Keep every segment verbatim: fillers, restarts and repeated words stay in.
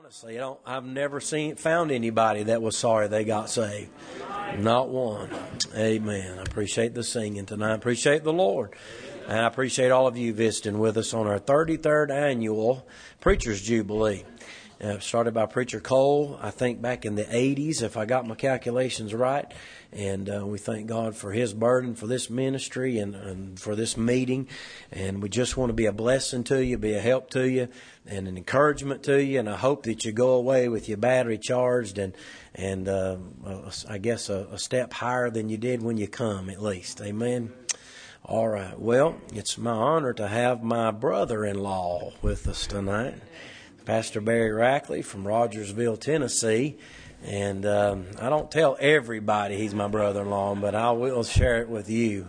honestly, I don't, I've never seen found anybody that was sorry they got saved. Not one. Amen. I appreciate the singing tonight. I appreciate the Lord. And I appreciate all of you visiting with us on our thirty-third annual Preacher's Jubilee. Uh, started by Preacher Cole, I think back in the eighties, if I got my calculations right. And uh, we thank God for His burden for this ministry and, and for this meeting. And we just want to be a blessing to you, be a help to you, and an encouragement to you. And I hope that you go away with your battery charged and, and uh, I guess a, a step higher than you did when you come, at least. Amen. All right. Well, it's my honor to have my brother-in-law with us tonight, Pastor Barry Rackley from Rogersville, Tennessee. And um, I don't tell everybody he's my brother-in-law, but I will share it with you.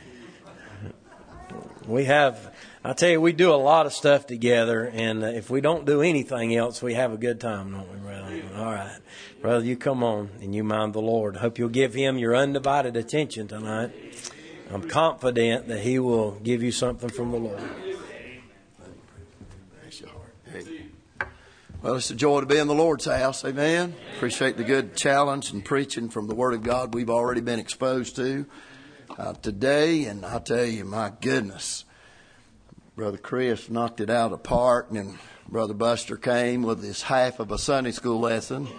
We have, I tell you, we do a lot of stuff together, and uh, if we don't do anything else, we have a good time, don't we, brother? All right. Brother, you come on, and you mind the Lord. I hope you'll give Him your undivided attention tonight. I'm confident that He will give you something from the Lord. Well, it's a joy to be in the Lord's house. Amen. Appreciate the good challenge and preaching from the Word of God we've already been exposed to uh, today. And I tell you, my goodness, Brother Chris knocked it out of the park, and Brother Buster came with his half of a Sunday school lesson.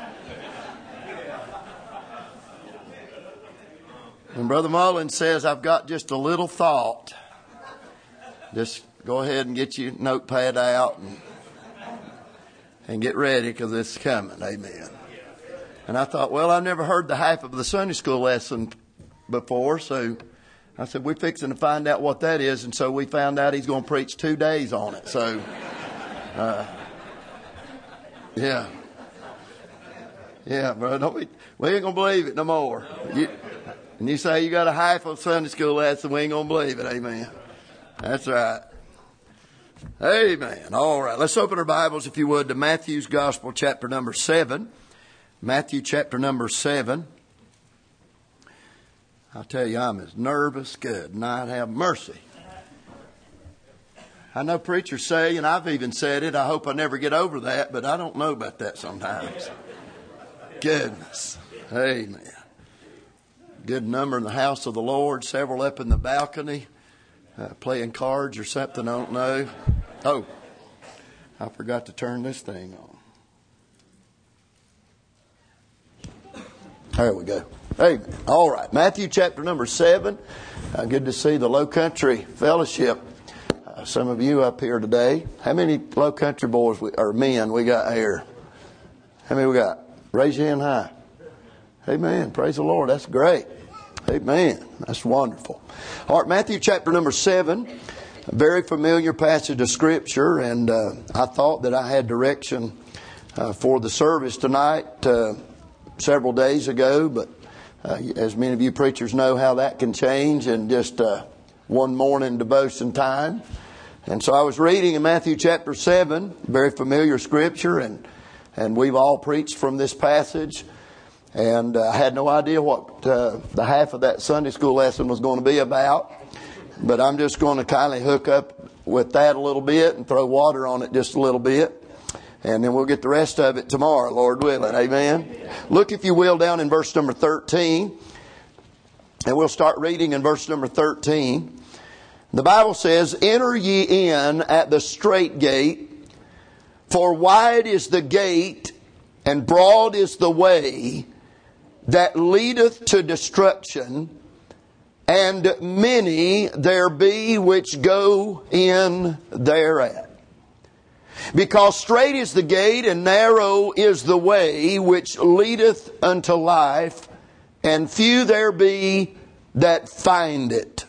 And Brother Mullins says, I've got just a little thought. Just go ahead and get your notepad out and And get ready, because it's coming. Amen. And I thought, well, I've never heard the half of the Sunday school lesson before. So I said, we're fixing to find out what that is. And so we found out he's going to preach two days on it. So, uh, yeah. Yeah, bro. Don't be, we ain't going to believe it no more. You, and you say you got a half of a Sunday school lesson, we ain't going to believe it. Amen. That's right. Amen. All right. Let's open our Bibles, if you would, to Matthew's Gospel, chapter number seven. Matthew, chapter number seven. I'll tell you, I'm as nervous. Good night. Have mercy. I know preachers say, and I've even said it, I hope I never get over that, but I don't know about that sometimes. Goodness. Amen. Good number in the house of the Lord, several up in the balcony. Uh, playing cards or something, I don't know. Oh, I forgot to turn this thing on. There we go. Hey, all right. Matthew chapter number seven. Uh, good to see the Low Country Fellowship. Uh, some of you up here today. How many Low Country boys we, or men we got here? How many we got? Raise your hand high. Amen. Praise the Lord. That's great. Amen. That's wonderful. All right, Matthew chapter number seven, a very familiar passage of Scripture, and uh, I thought that I had direction uh, for the service tonight uh, several days ago, but uh, as many of you preachers know how that can change in just uh, one morning devotion time. And so I was reading in Matthew chapter seven, very familiar Scripture, and, and we've all preached from this passage. And uh, I had no idea what uh, the half of that Sunday school lesson was going to be about. But I'm just going to kindly hook up with that a little bit and throw water on it just a little bit. And then we'll get the rest of it tomorrow, Lord willing. Amen. Look, if you will, down in verse number thirteen. And we'll start reading in verse number thirteen. The Bible says, enter ye in at the strait gate, for wide is the gate and broad is the way that leadeth to destruction, and many there be which go in thereat. Because strait is the gate, and narrow is the way which leadeth unto life, and few there be that find it.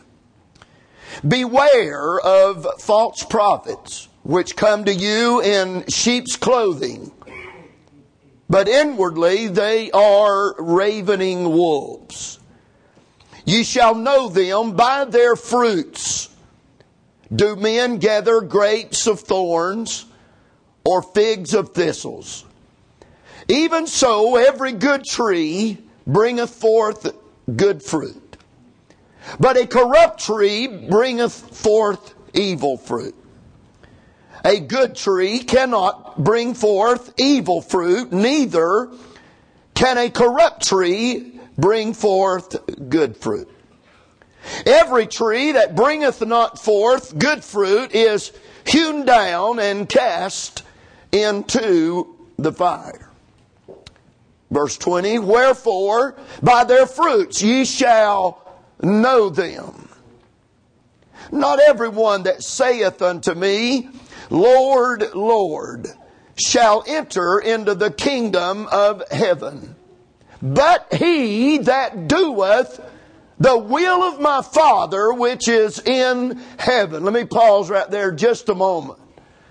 Beware of false prophets, which come to you in sheep's clothing, but inwardly they are ravening wolves. Ye shall know them by their fruits. Do men gather grapes of thorns, or figs of thistles? Even so, every good tree bringeth forth good fruit, but a corrupt tree bringeth forth evil fruit. a good tree cannot bring forth evil fruit, neither can a corrupt tree bring forth good fruit. Every tree that bringeth not forth good fruit is hewn down and cast into the fire. Verse twenty, wherefore by their fruits ye shall know them. Not everyone that saith unto me, Lord, Lord, shall enter into the kingdom of heaven, but he that doeth the will of my Father which is in heaven. Let me pause right there just a moment.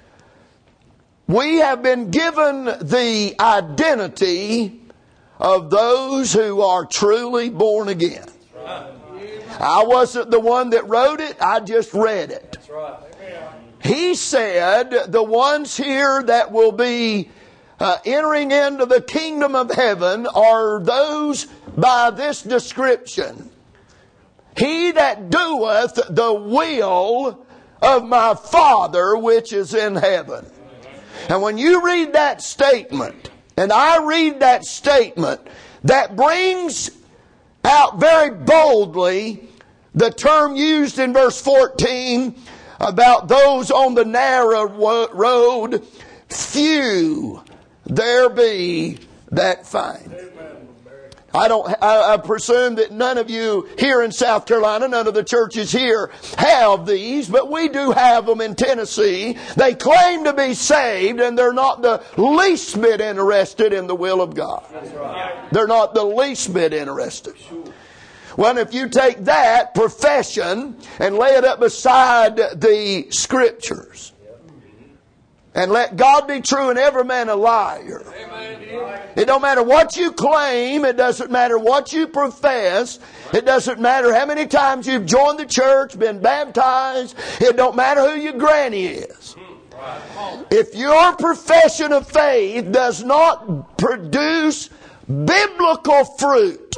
We have been given the identity of those who are truly born again. I wasn't the one that wrote it, I just read it. He said the ones here that will be uh, entering into the kingdom of heaven are those by this description. He that doeth the will of my Father which is in heaven. And when you read that statement, and I read that statement, that brings out very boldly the term used in verse fourteen about those on the narrow road, few there be that find. I don't. I, I presume that none of you here in South Carolina, none of the churches here have these, but we do have them in Tennessee. They claim to be saved, and they're not the least bit interested in the will of God. That's right. They're not the least bit interested. Well, if you take that profession and lay it up beside the Scriptures, and let God be true and every man a liar. It don't matter what you claim. It doesn't matter what you profess. It doesn't matter how many times you've joined the church, been baptized. It don't matter who your granny is. If your profession of faith does not produce biblical fruit,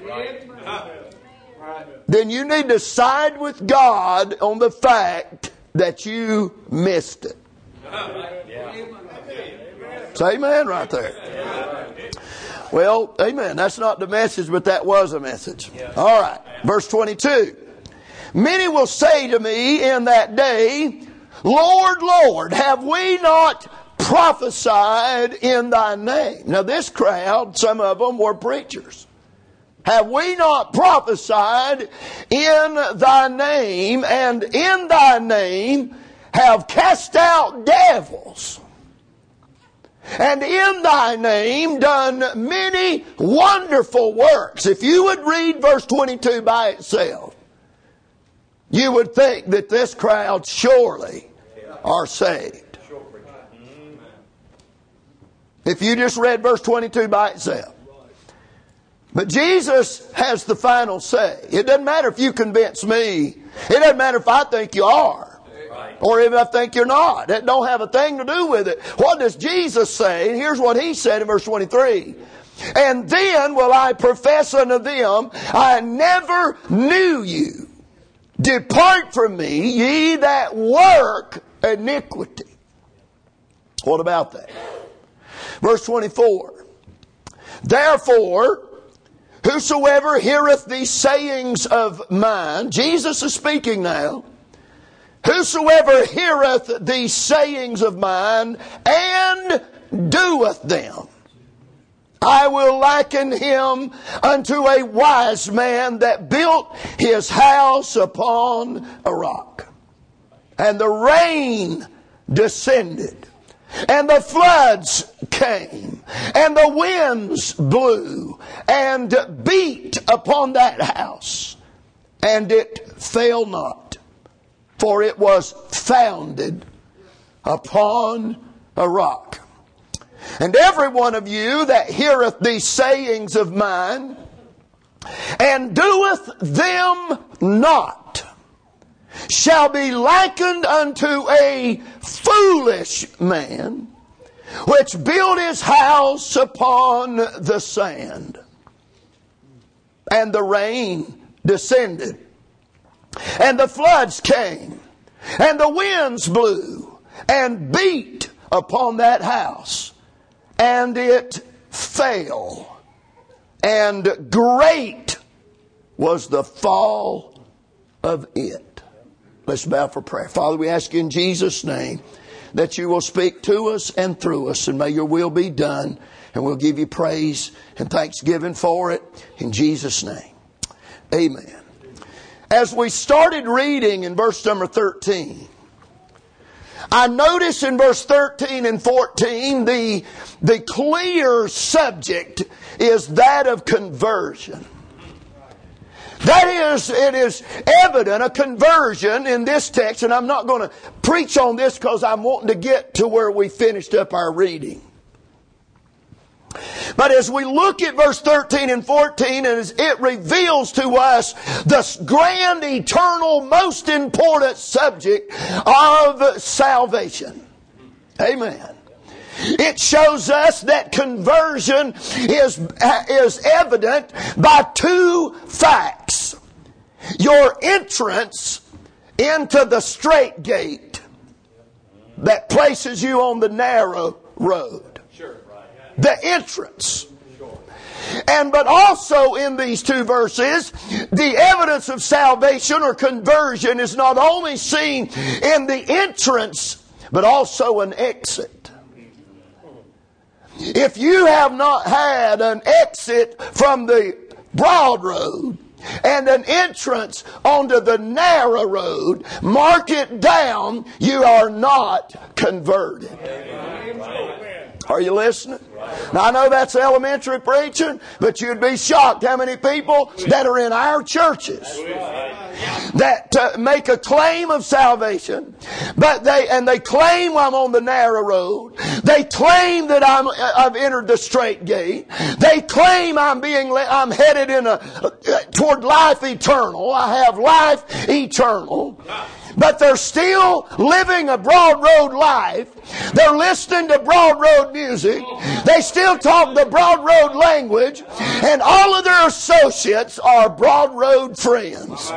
then you need to side with God on the fact that you missed it. Say amen right there. Well, amen. That's not the message, but that was a message. All right. Verse twenty-two. Many will say to me in that day, Lord, Lord, have we not prophesied in thy name? Now this crowd, some of them were preachers. Have we not prophesied in thy name, and in thy name have cast out devils, and in thy name done many wonderful works? If you would read verse twenty-two by itself, you would think that this crowd surely are saved. If you just read verse twenty-two by itself. But Jesus has the final say. It doesn't matter if you convince me. It doesn't matter if I think you are. Or if I think you're not. That don't have a thing to do with it. What does Jesus say? And here's what he said in verse twenty-three. And then will I profess unto them, I never knew you. Depart from me, ye that work iniquity. What about that? Verse twenty-four. Therefore, whosoever heareth these sayings of mine, Jesus is speaking now. Whosoever heareth these sayings of mine and doeth them, I will liken him unto a wise man that built his house upon a rock. And the rain descended, and the floods came, and the winds blew, and beat upon that house, and it fell not. For it was founded upon a rock. And every one of you that heareth these sayings of mine, and doeth them not, shall be likened unto a foolish man, which built his house upon the sand. And the rain descended, and the floods came, and the winds blew, and beat upon that house, and it fell. And great was the fall of it. Let's bow for prayer. Father, we ask you in Jesus' name that you will speak to us and through us, and may your will be done. And we'll give you praise and thanksgiving for it in Jesus' name. Amen. As we started reading in verse number thirteen, I notice in verse thirteen and fourteen the, the clear subject is that of conversion. That is, it is evident, a conversion in this text, and I'm not going to preach on this because I'm wanting to get to where we finished up our reading. But as we look at verse thirteen and fourteen, as it reveals to us the grand, eternal, most important subject of salvation. Amen. It shows us that conversion is, is evident by two facts. Your entrance into the straight gate that places you on the narrow road. The entrance. And but also in these two verses, the evidence of salvation or conversion is not only seen in the entrance, but also an exit. If you have not had an exit from the broad road and an entrance onto the narrow road, mark it down, you are not converted. Are you listening? Now I know that's elementary preaching, but you'd be shocked how many people that are in our churches that uh, make a claim of salvation, but they and they claim I'm on the narrow road. They claim that I'm I've entered the straight gate. They claim I'm being I'm headed in a uh, toward life eternal. I have life eternal. But they're still living a broad road life. They're listening to broad road music. They still talk the broad road language. And all of their associates are broad road friends.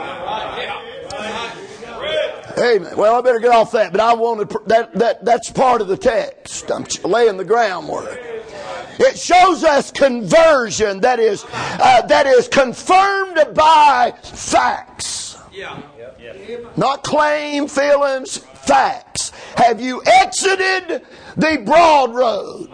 Amen. Well, I better get off that. But I wanted that, that that's part of the text. I'm laying the groundwork. It shows us conversion that is uh, that is confirmed by facts. Yeah. Not claim, feelings, facts. Have you exited the broad road?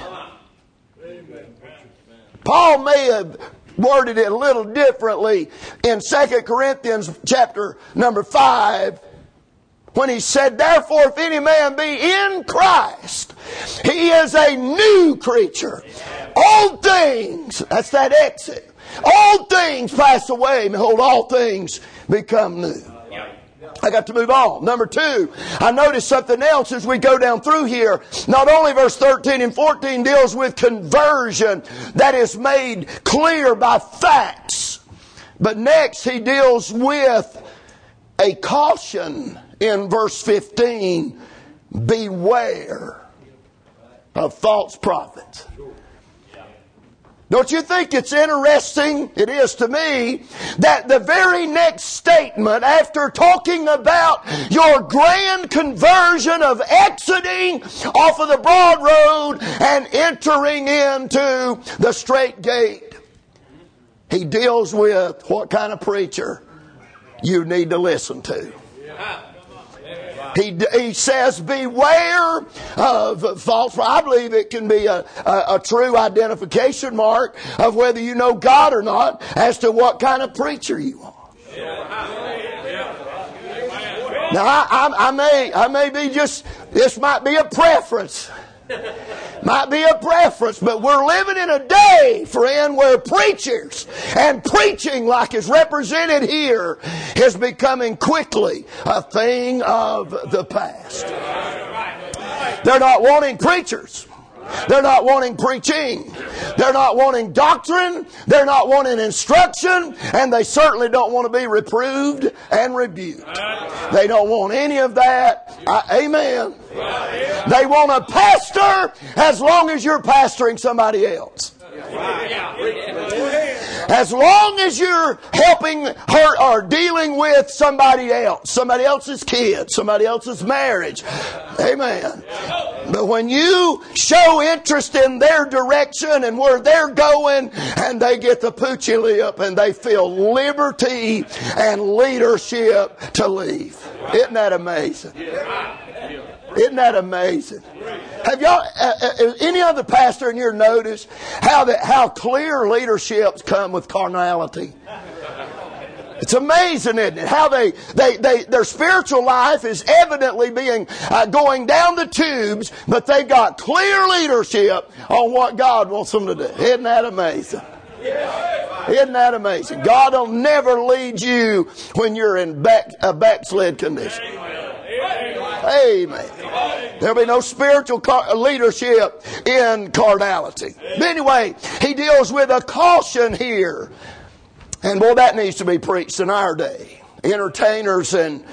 Paul may have worded it a little differently in Second Corinthians chapter number five when he said, therefore if any man be in Christ, he is a new creature. Old things, that's that exit. Old things pass away, behold, all things become new. I got to move on. Number two, I noticed something else as we go down through here. Not only verse thirteen and fourteen deals with conversion that is made clear by facts, but next he deals with a caution in verse fifteen. Beware of false prophets. Don't you think it's interesting? It is to me that the very next statement after talking about your grand conversion of exiting off of the broad road and entering into the straight gate, he deals with what kind of preacher you need to listen to. He, he says, beware of false. I believe it can be a, a, a true identification mark of whether you know God or not as to what kind of preacher you are. Now, I, I, I may, I may be just, this might be a preference. Might be a preference, but we're living in a day, friend, where preachers and preaching like is represented here is becoming quickly a thing of the past. They're not wanting preachers. They're not wanting preaching. They're not wanting doctrine. They're not wanting instruction. And they certainly don't want to be reproved and rebuked. They don't want any of that. I, amen. They want a pastor as long as you're pastoring somebody else. As long as you're helping her or dealing with somebody else, somebody else's kids, somebody else's marriage. Amen. But when you show interest in their direction and where they're going, and they get the poochy lip and they feel liberty and leadership to leave. Isn't that amazing? Isn't that amazing? Have y'all, uh, uh, any other pastor in here noticed how that how clear leaderships come with carnality? It's amazing, isn't it? How they, they, they their spiritual life is evidently being uh, going down the tubes, but they got clear leadership on what God wants them to do. Isn't that amazing? Isn't that amazing? God will never lead you when you're in back, a backslid condition. Amen. There'll be no spiritual car- leadership in carnality. But anyway, he deals with a caution here. And boy, that needs to be preached in our day. Entertainers and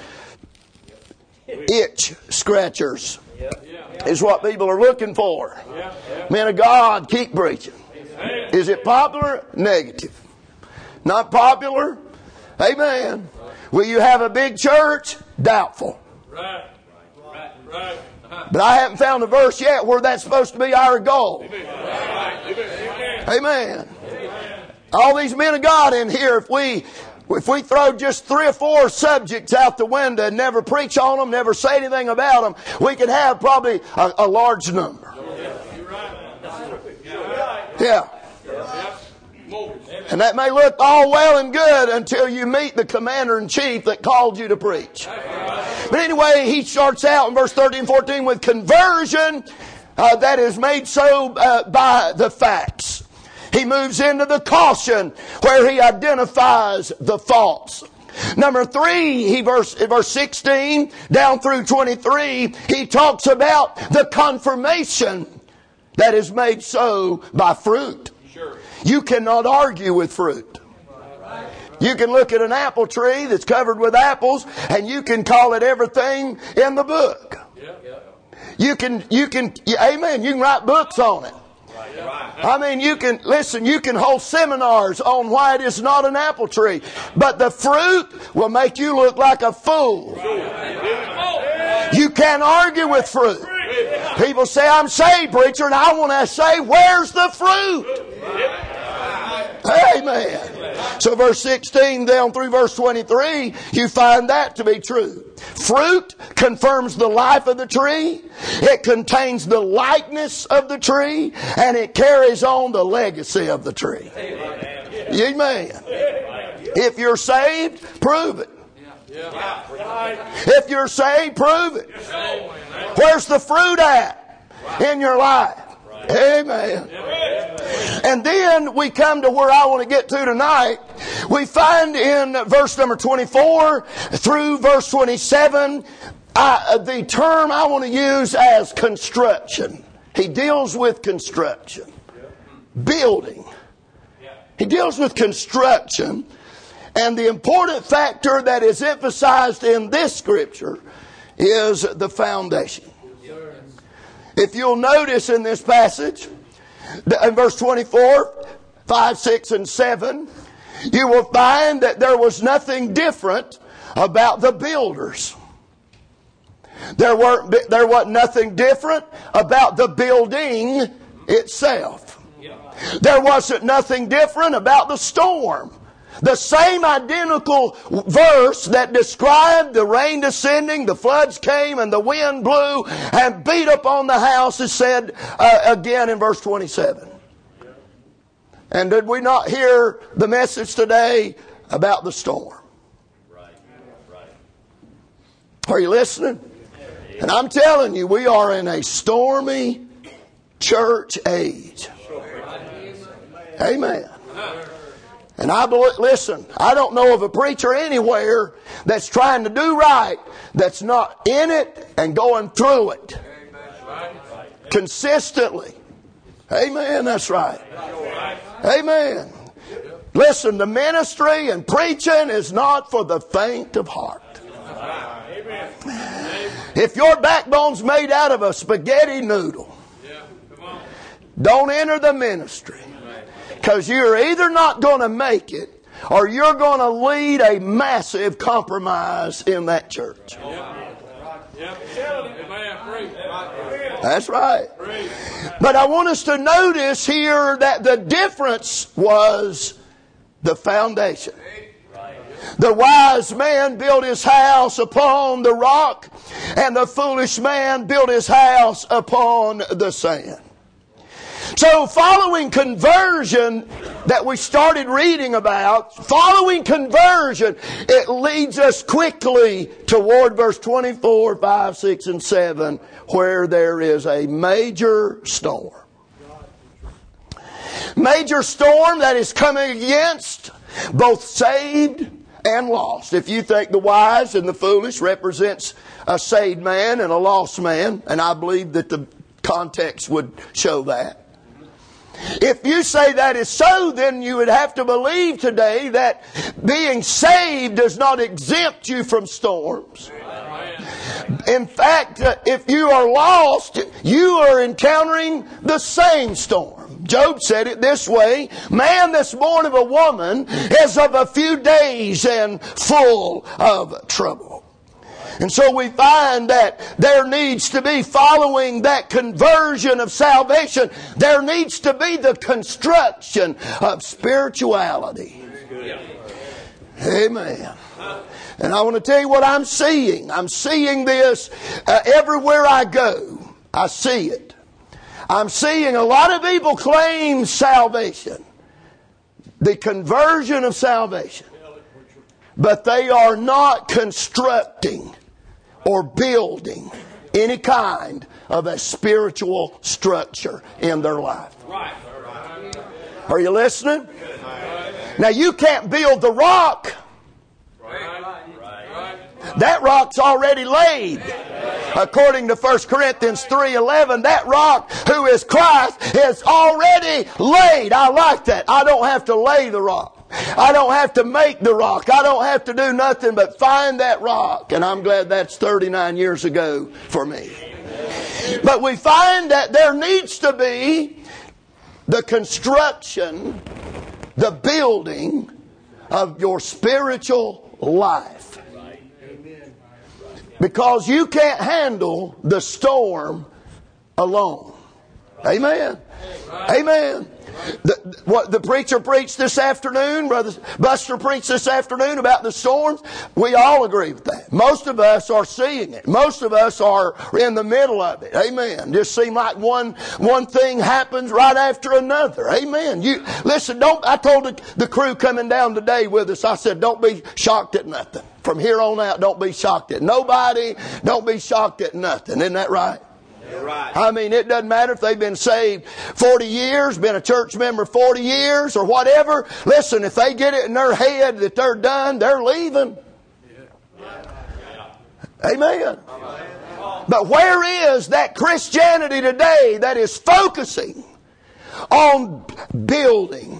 itch scratchers is what people are looking for. Men of God, keep preaching. Is it popular? Negative. Not popular? Amen. Will you have a big church? Doubtful. Right. Right. Right. But I haven't found a verse yet where that's supposed to be our goal. Amen. All these men of God in here, if we if we throw just three or four subjects out the window and never preach on them, never say anything about them, we could have probably a, a large number. Yeah. And that may look all well and good until you meet the commander-in-chief that called you to preach. But anyway, he starts out in verse thirteen and fourteen with conversion uh, that is made so uh, by the facts. He moves into the caution where he identifies the faults. Number three, he verse, verse sixteen down through twenty-three, he talks about the confirmation that is made so by fruit. Sure. You cannot argue with fruit. You can look at an apple tree that's covered with apples and you can call it everything in the book. You can, you can, amen, you can write books on it. I mean, you can, listen, you can hold seminars on why it is not an apple tree. But the fruit will make you look like a fool. You can't argue with fruit. People say, I'm saved, preacher, and I want to say, where's the fruit? Amen. So verse sixteen down through verse twenty-three, you find that to be true. Fruit confirms the life of the tree. It contains the likeness of the tree. And it carries on the legacy of the tree. Amen. If you're saved, prove it. If you're saved, prove it. Where's the fruit at in your life? Amen. And then we come to where I want to get to tonight. We find in verse number twenty-four through verse twenty-seven uh, the term I want to use as construction. He deals with construction. Building. He deals with construction. And the important factor that is emphasized in this scripture is the foundation. If you'll notice in this passage, in verse twenty-four, five, six, and seven, you will find that there was nothing different about the builders. There weren't, there wasn't nothing different about the building itself. There wasn't nothing different about the storm. The same identical verse that described the rain descending, the floods came, and the wind blew and beat upon the house is said uh, again in verse twenty-seven. And did we not hear the message today about the storm? Are you listening? And I'm telling you, we are in a stormy church age. Amen. And I believe, listen, I don't know of a preacher anywhere that's trying to do right that's not in it and going through it consistently. Amen. That's right. Amen. Listen, the ministry and preaching is not for the faint of heart. If your backbone's made out of a spaghetti noodle, don't enter the ministry. Because you're either not going to make it or you're going to lead a massive compromise in that church. That's right. But I want us to notice here that the difference was the foundation. The wise man built his house upon the rock, and the foolish man built his house upon the sand. So following conversion that we started reading about, following conversion, it leads us quickly toward verse twenty-four, five, six, and seven, where there is a major storm. Major storm that is coming against both saved and lost. If you think the wise and the foolish represents a saved man and a lost man, and I believe that the context would show that. If you say that is so, then you would have to believe today that being saved does not exempt you from storms. In fact, if you are lost, you are encountering the same storm. Job said it this way: man that's born of a woman is of a few days and full of trouble. And so we find that there needs to be, following that conversion of salvation, there needs to be the construction of spirituality. Amen. And I want to tell you what I'm seeing. I'm seeing this uh, everywhere I go. I see it. I'm seeing a lot of people claim salvation, the conversion of salvation, but they are not constructing or building any kind of a spiritual structure in their life. Are you listening? Now you can't build the rock. That rock's already laid. According to First Corinthians three eleven, that rock, who is Christ, is already laid. I like that. I don't have to lay the rock. I don't have to make the rock. I don't have to do nothing but find that rock. And I'm glad that's thirty-nine years ago for me. But we find that there needs to be the construction, the building of your spiritual life. Because you can't handle the storm alone. Amen. Amen. The, what the preacher preached this afternoon, Brother Buster preached this afternoon about the storms, we all agree with that. Most of us are seeing it. Most of us are in the middle of it. Amen. Just seem like one one thing happens right after another. Amen. You listen, don't I told the, the crew coming down today with us, I said, don't be shocked at nothing. From here on out, don't be shocked at nobody. Don't be shocked at nothing. Isn't that right? Right. I mean, it doesn't matter if they've been saved forty years, been a church member forty years, or whatever. Listen, if they get it in their head that they're done, they're leaving. Yeah. Amen. But where is that Christianity today that is focusing on building?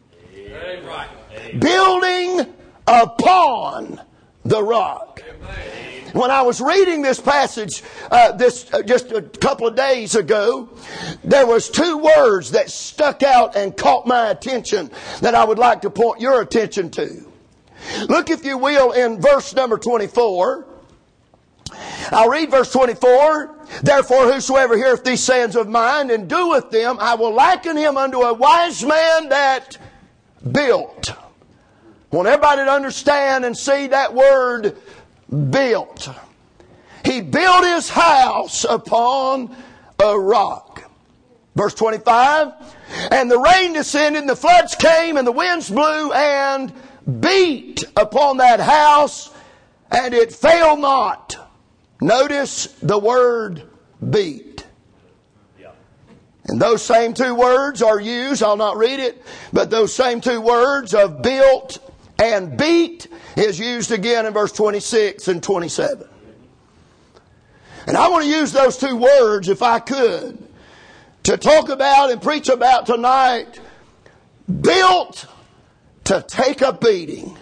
Building upon the rock. When I was reading this passage uh, this uh, just a couple of days ago, there was two words that stuck out and caught my attention that I would like to point your attention to. Look, if you will, in verse number twenty-four. I'll read verse twenty-four. Therefore, whosoever heareth these sayings of mine and doeth them, I will liken him unto a wise man that built. I want everybody to understand and see that word built. He built his house upon a rock. Verse twenty-five. And the rain descended, and the floods came, and the winds blew and beat upon that house, and it fell not. Notice the word beat. And those same two words are used, I'll not read it, but those same two words of built and beat is used again in verse twenty-six and twenty-seven. And I want to use those two words, if I could, to talk about and preach about tonight. Built to take a beating.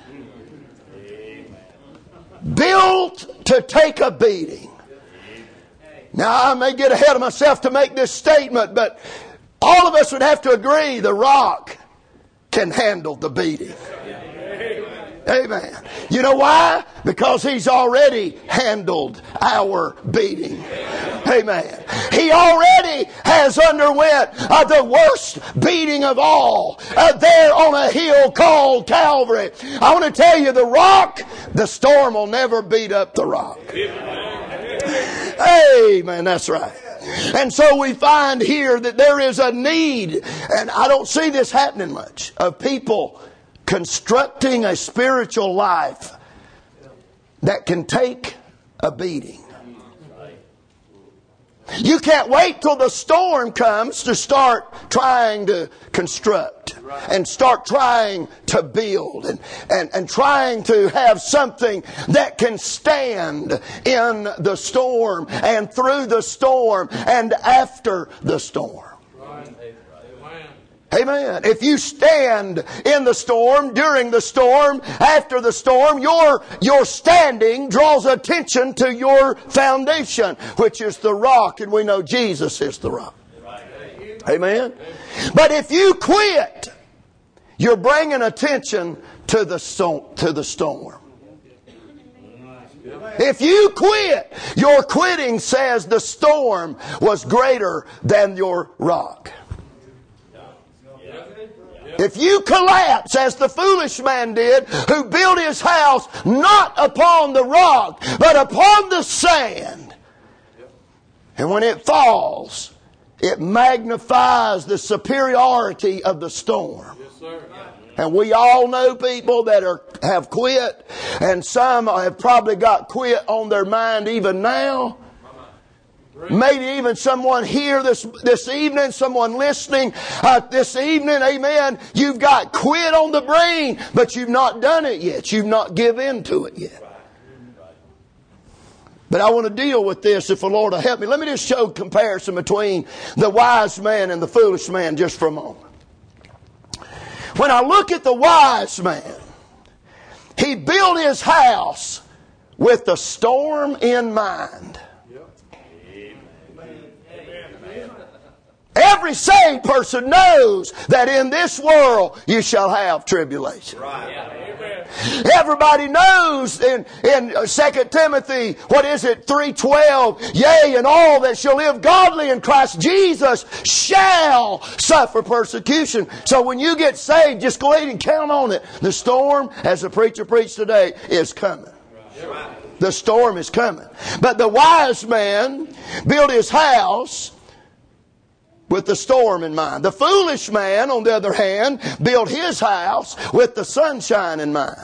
Built to take a beating. Now, I may get ahead of myself to make this statement, but all of us would have to agree the rock can handle the beating. Amen. You know why? Because He's already handled our beating. Amen. He already has underwent uh, the worst beating of all uh, there on a hill called Calvary. I want to tell you, the rock, the storm will never beat up the rock. Amen. That's right. And so we find here that there is a need, and I don't see this happening much, of people constructing a spiritual life that can take a beating. You can't wait till the storm comes to start trying to construct and start trying to build and, and, and trying to have something that can stand in the storm and through the storm and after the storm. Amen. If you stand in the storm, during the storm, after the storm, your, your standing draws attention to your foundation, which is the rock, and we know Jesus is the rock. Amen. But if you quit, you're bringing attention to the storm. To the storm. If you quit, your quitting says the storm was greater than your rock. If you collapse, as the foolish man did, who built his house not upon the rock, but upon the sand, and when it falls, it magnifies the superiority of the storm. And we all know people that are have quit, and some have probably got quit on their mind even now. Maybe even someone here this this evening, someone listening uh, this evening, amen, you've got quit on the brain, but you've not done it yet. You've not given in to it yet. But I want to deal with this if the Lord will help me. Let me just show comparison between the wise man and the foolish man just for a moment. When I look at the wise man, he built his house with the storm in mind. Every saved person knows that in this world you shall have tribulation. Right. Everybody knows in, in Second Timothy, what is it, three twelve, yea, and all that shall live godly in Christ Jesus shall suffer persecution. So when you get saved, just go ahead and count on it. The storm, as the preacher preached today, is coming. Right. The storm is coming. But the wise man built his house with the storm in mind. The foolish man, on the other hand, built his house with the sunshine in mind.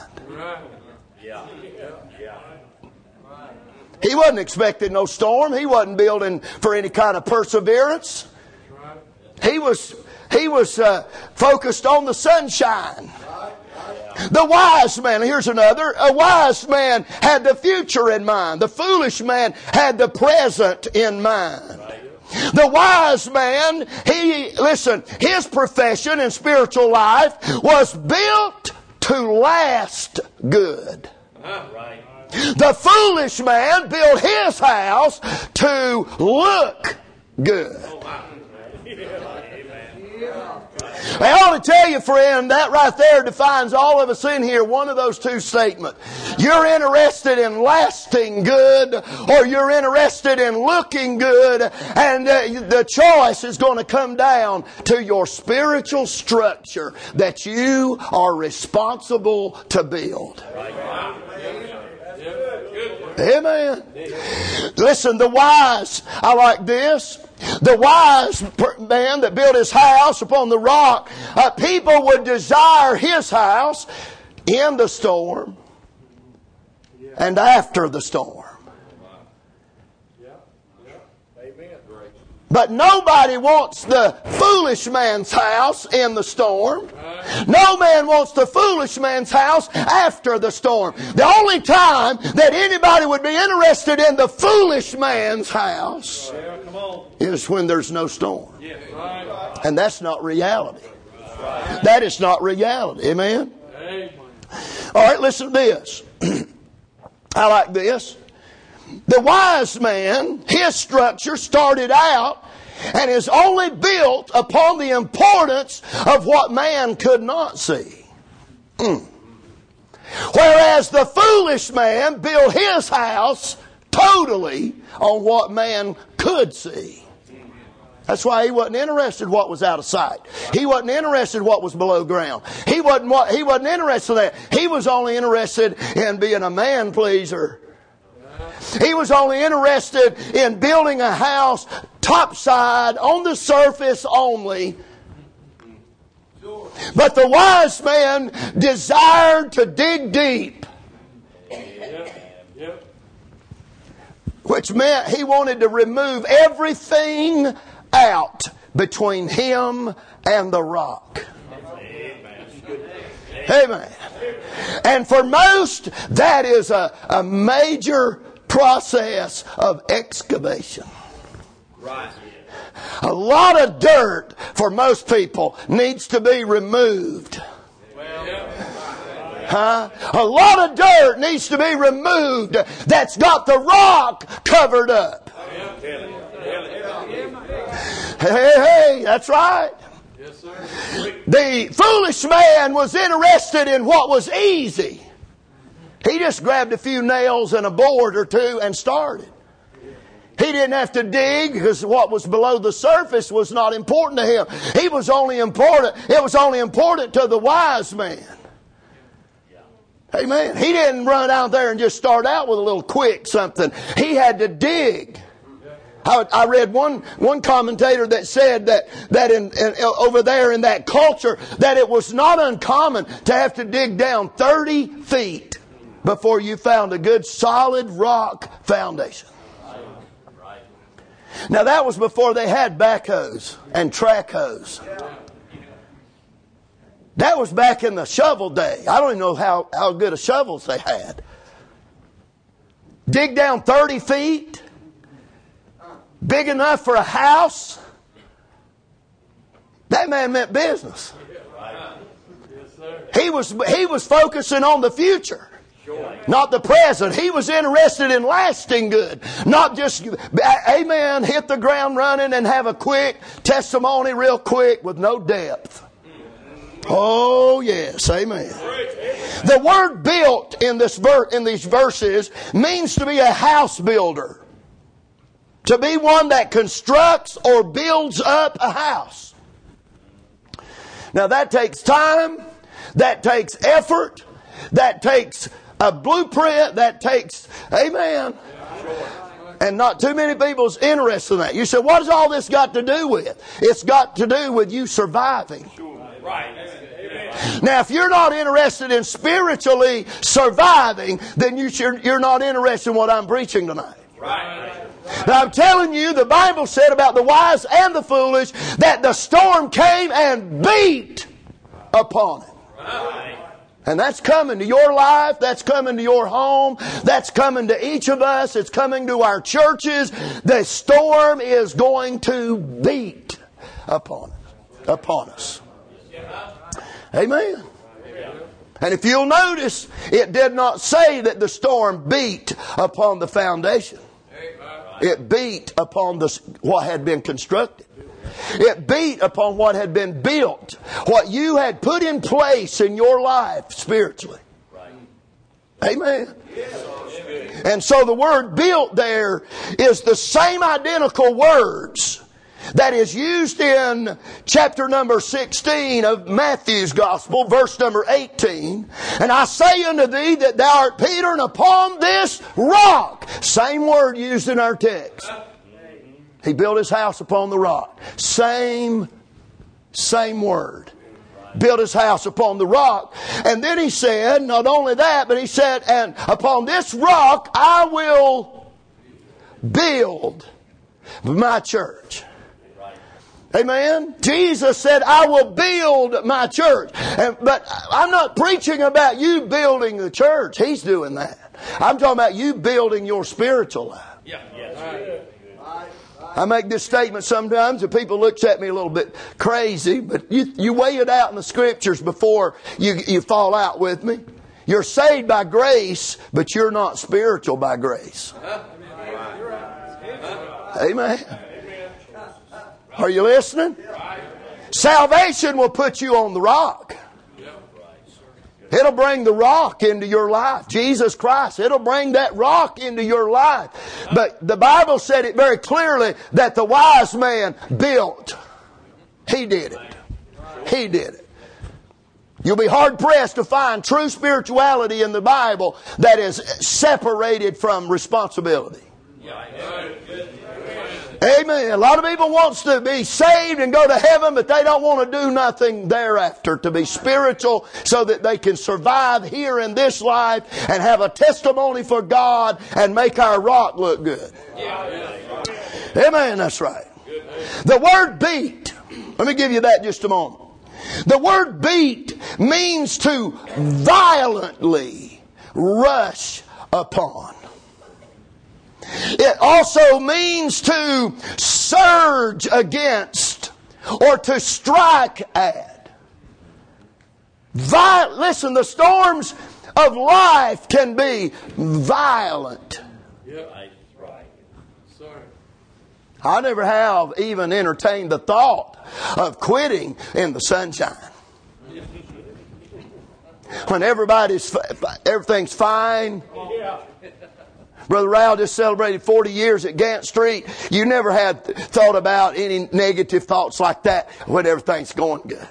He wasn't expecting no storm. He wasn't building for any kind of perseverance. He was he was uh, focused on the sunshine. The wise man, here's another. A wise man had the future in mind. The foolish man had the present in mind. The wise man, he, listen, his profession and spiritual life was built to last good. The foolish man built his house to look good. I ought to tell you, friend, that right there defines all of us in here, one of those two statements. You're interested in lasting good, or you're interested in looking good, and uh, the choice is going to come down to your spiritual structure that you are responsible to build. Amen. Listen, the wise, I like this. The wise man that built his house upon the rock, uh, people would desire his house in the storm and after the storm. But nobody wants the foolish man's house in the storm. No man wants the foolish man's house after the storm. The only time that anybody would be interested in the foolish man's house is when there's no storm. And that's not reality. That is not reality. Amen? All right, listen to this. I like this. The wise man, his structure started out and is only built upon the importance of what man could not see. Mm. Whereas the foolish man built his house totally on what man could see. That's why he wasn't interested in what was out of sight. He wasn't interested in what was below ground. He wasn't, what, he wasn't interested in that. He was only interested in being a man pleaser. He was only interested in building a house topside on the surface only. But the wise man desired to dig deep. Which meant he wanted to remove everything out between him and the rock. Amen. And for most, that is a, a major process of excavation. Right. A lot of dirt for most people needs to be removed. Huh? A lot of dirt needs to be removed that's got the rock covered up. Hey, hey, that's right. Yes, sir. The foolish man was interested in what was easy. He just grabbed a few nails and a board or two and started. He didn't have to dig because what was below the surface was not important to him. He was only important. It was only important to the wise man. Amen. He didn't run out there and just start out with a little quick something. He had to dig. I, I read one one commentator that said that that in, in over there in that culture that it was not uncommon to have to dig down thirty feet before you found a good solid rock foundation. Now that was before they had backhoes and track hoes. That was back in the shovel day. I don't even know how, how good of shovels they had. Dig down thirty feet. Big enough for a house. That man meant business. He was, he was focusing on the future. Not the present. He was interested in lasting good. Not just, amen, hit the ground running and have a quick testimony real quick with no depth. Oh yes, amen. The word built in this ver- in these verses means to be a house builder. To be one that constructs or builds up a house. Now that takes time, that takes effort, that takes a blueprint, that takes, amen. And not too many people's interested in that. You say, what has all this got to do with? It's got to do with you surviving. Right. Now, if you're not interested in spiritually surviving, then you should, you're not interested in what I'm preaching tonight. Right. Now, I'm telling you, the Bible said about the wise and the foolish that the storm came and beat upon it. Right. And that's coming to your life. That's coming to your home. That's coming to each of us. It's coming to our churches. The storm is going to beat upon it, upon us. Amen. And if you'll notice, it did not say that the storm beat upon the foundation. It beat upon the, what had been constructed. It beat upon what had been built. What you had put in place in your life spiritually. Amen. And so the word built there is the same identical words that is used in chapter number sixteen of Matthew's Gospel, verse number eighteen. And I say unto thee that thou art Peter, and upon this rock. Same word used in our text. He built his house upon the rock. Same, same word. Built his house upon the rock. And then he said, not only that, but he said, and upon this rock I will build my church. Amen. Jesus said, I will build my church. And, but I'm not preaching about you building the church. He's doing that. I'm talking about you building your spiritual life. Yeah. Yes. I make this statement sometimes and people looks at me a little bit crazy, but you, you weigh it out in the scriptures before you, you fall out with me. You're saved by grace, but you're not spiritual by grace. Amen. Are you listening? Salvation will put you on the rock. It'll bring the rock into your life. Jesus Christ. It'll bring that rock into your life. But the Bible said it very clearly that the wise man built. He did it. He did it. You'll be hard pressed to find true spirituality in the Bible that is separated from responsibility. Amen. A lot of people wants to be saved and go to heaven, but they don't want to do nothing thereafter to be spiritual so that they can survive here in this life and have a testimony for God and make our rock look good. Amen. That's right. The word beat. Let me give you that just a moment. The word beat means to violently rush upon. It also means to surge against or to strike at. Vi- Listen, the storms of life can be violent. Yeah, right. Sorry. I never have even entertained the thought of quitting in the sunshine. When everybody's, everything's fine. Yeah. Brother Rowell just celebrated forty years at Gant Street. You never had thought about any negative thoughts like that when everything's going good.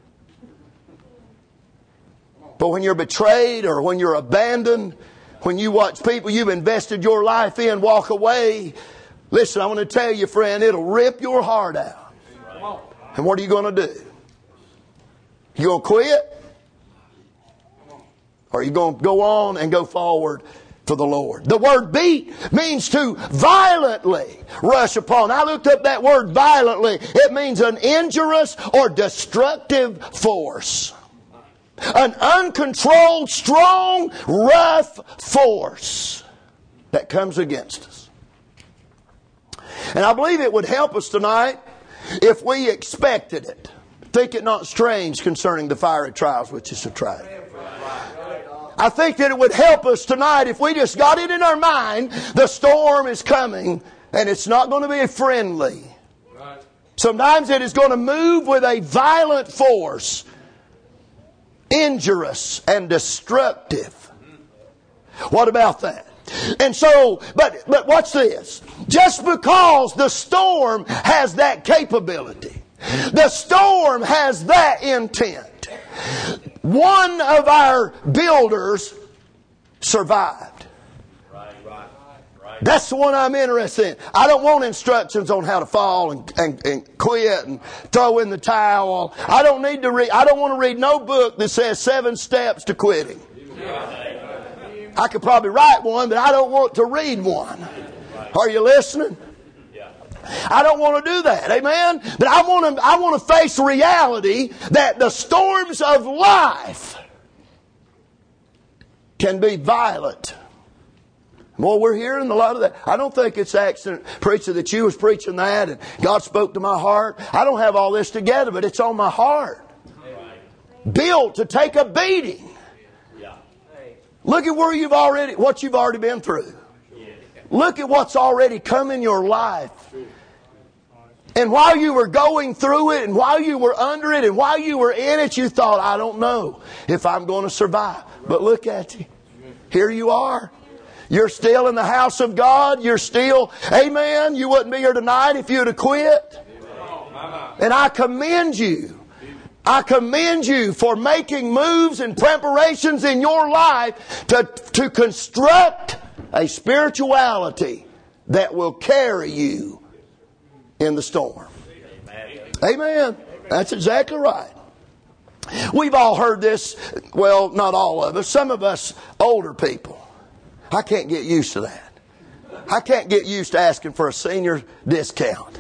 But when you're betrayed or when you're abandoned, when you watch people you've invested your life in walk away, listen, I want to tell you, friend, it'll rip your heart out. And what are you going to do? You going to quit? Or are you going to go on and go forward for the Lord? The word beat means to violently rush upon. I looked up that word violently. It means an injurious or destructive force. An uncontrolled, strong, rough force that comes against us. And I believe it would help us tonight if we expected it. Think it not strange concerning the fiery trials which is to try. I think that it would help us tonight if we just got it in our mind, the storm is coming and it's not going to be friendly. Sometimes it is going to move with a violent force, injurious and destructive. What about that? And so, but, but watch this. Just because the storm has that capability, the storm has that intent, one of our builders survived. Right, right, right. That's the one I'm interested in. I don't want instructions on how to fall and, and, and quit and throw in the towel. I don't need to read. I don't want to read no book that says seven steps to quitting. I could probably write one, but I don't want to read one. Are you listening? I don't want to do that. Amen? But I want to, I want to face reality that the storms of life can be violent. Well, we're hearing a lot of that. I don't think it's accident, preacher, that you was preaching that and God spoke to my heart. I don't have all this together, but it's on my heart. Built to take a beating. Look at where you've already, what you've already been through. Look at what's already come in your life. And while you were going through it, and while you were under it, and while you were in it, you thought, I don't know if I'm going to survive. But look at you. Here you are. You're still in the house of God. You're still, amen, you wouldn't be here tonight if you'd have quit. And I commend you. I commend you for making moves and preparations in your life to, to construct a spirituality that will carry you in the storm. Amen. That's exactly right. We've all heard this. Well, not all of us. Some of us older people. I can't get used to that. I can't get used to asking for a senior discount.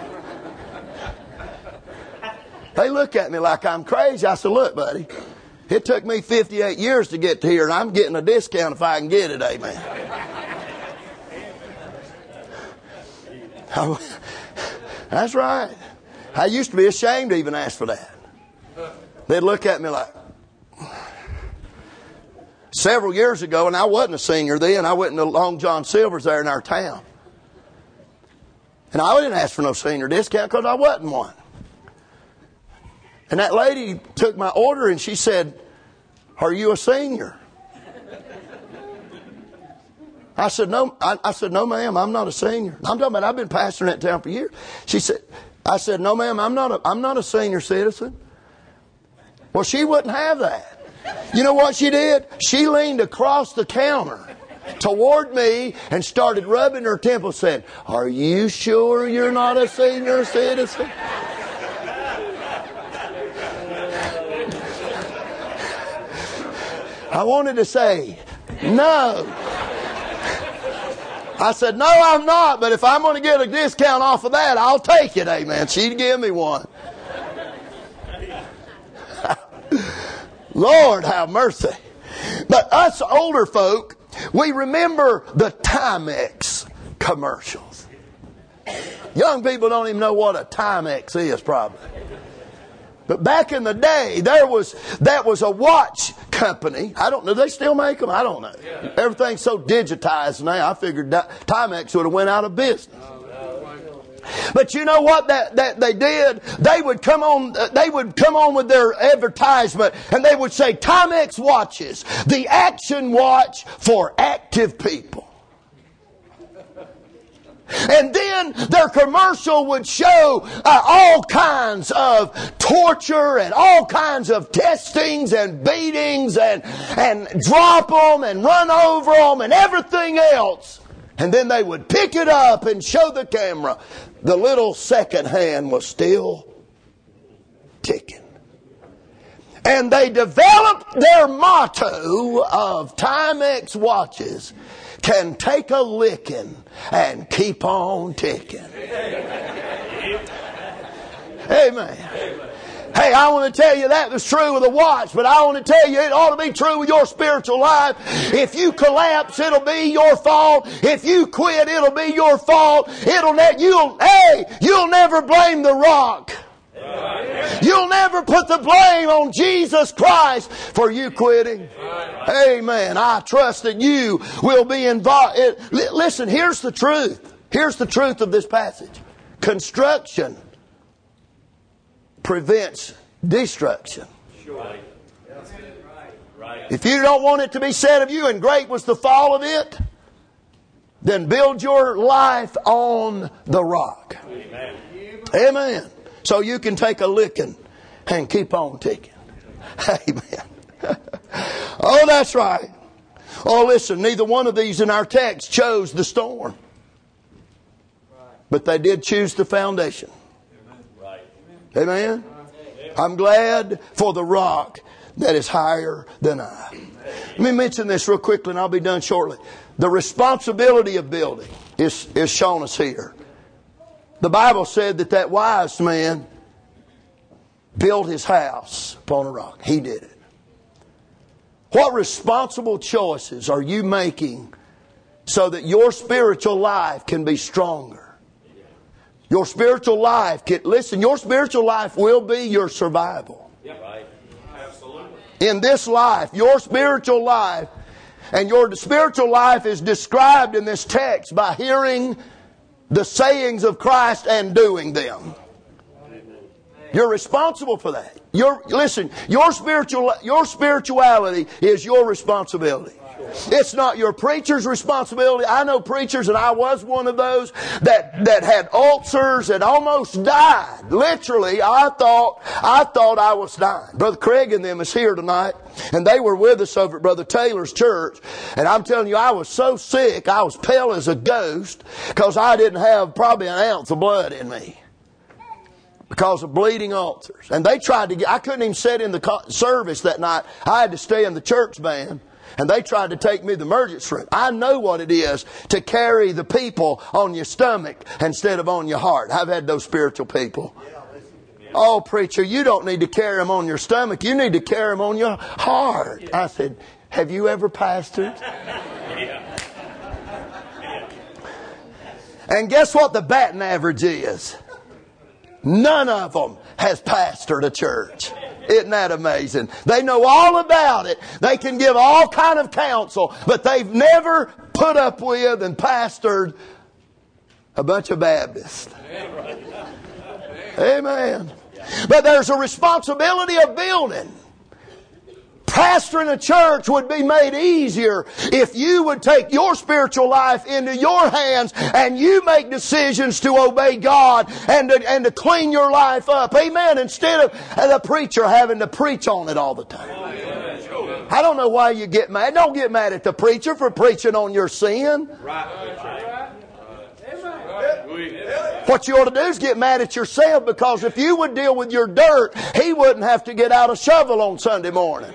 They look at me like I'm crazy. I said, look, buddy, it took me fifty-eight years to get to here, and I'm getting a discount if I can get it. Amen. That's right. I used to be ashamed to even ask for that. They'd look at me like... Several years ago, and I wasn't a senior then, I went to Long John Silver's there in our town. And I didn't ask for no senior discount because I wasn't one. And that lady took my order and she said, "Are you a senior?" I said, no, I, I said, "No, ma'am, I'm not a senior." I'm talking about I've been pastoring that town for years. She said, I said, "No, ma'am, I'm not a, I'm not a senior citizen." Well, she wouldn't have that. You know what she did? She leaned across the counter toward me and started rubbing her temple, saying, "Are you sure you're not a senior citizen?" I wanted to say, no. I said, "No, I'm not, but if I'm going to get a discount off of that, I'll take it." Amen. She'd give me one. Lord, have mercy. But us older folk, we remember the Timex commercials. Young people don't even know what a Timex is, probably. But back in the day, there was that was a watch company. I don't know. Do they still make them? I don't know. Yeah. Everything's so digitized now. I figured that Timex would have went out of business. But you know what that, that they did? They would come on. They would come on with their advertisement, and they would say, "Timex watches, the action watch for active people." And then their commercial would show uh, all kinds of torture and all kinds of testings and beatings and, and drop them and run over them and everything else. And then they would pick it up and show the camera. The little second hand was still ticking. And they developed their motto of Timex watches: "Can take a licking and keep on ticking." Amen. Hey, I want to tell you that was true with a watch, but I want to tell you it ought to be true with your spiritual life. If you collapse, it'll be your fault. If you quit, it'll be your fault. It'll ne- you'll hey, you'll never blame the rock. You'll never put the blame on Jesus Christ for you quitting. Amen. I trust that you will be involved. Listen, here's the truth. Here's the truth of this passage. Construction prevents destruction. If you don't want it to be said of you, "And great was the fall of it," then build your life on the rock. Amen. Amen. So you can take a licking and keep on ticking. Amen. Oh, that's right. Oh, listen, neither one of these in our text chose the storm. But they did choose the foundation. Amen. I'm glad for the rock that is higher than I. Let me mention this real quickly and I'll be done shortly. The responsibility of building is, is shown us here. The Bible said that that wise man built his house upon a rock. He did it. What responsible choices are you making so that your spiritual life can be stronger? Your spiritual life can, listen, your spiritual life will be your survival. Yeah, right. Absolutely. In this life, your spiritual life, and your spiritual life is described in this text by hearing the sayings of Christ and doing them. You're responsible for that. Your, listen, your spiritual, your spirituality is your responsibility. It's not your preacher's responsibility. I know preachers, and I was one of those, that, that had ulcers and almost died. Literally, I thought, I thought I was dying. Brother Craig and them is here tonight, and they were with us over at Brother Taylor's church. And I'm telling you, I was so sick, I was pale as a ghost, because I didn't have probably an ounce of blood in me. Because of bleeding ulcers. And they tried to get, I couldn't even sit in the service that night. I had to stay in the church van. And they tried to take me to the emergency room. I know what it is to carry the people on your stomach instead of on your heart. I've had those spiritual people. "Oh, preacher, you don't need to carry them on your stomach. You need to carry them on your heart." I said, "Have you ever pastored?" And guess what the batting average is? None of them has pastored a church. Isn't that amazing? They know all about it. They can give all kind of counsel, but they've never put up with and pastored a bunch of Baptists. Amen. But there's a responsibility of building. Pastoring a church would be made easier if you would take your spiritual life into your hands and you make decisions to obey God and to, and to clean your life up. Amen. Instead of the preacher having to preach on it all the time. I don't know why you get mad. Don't get mad at the preacher for preaching on your sin. What you ought to do is get mad at yourself, because if you would deal with your dirt, he wouldn't have to get out a shovel on Sunday morning.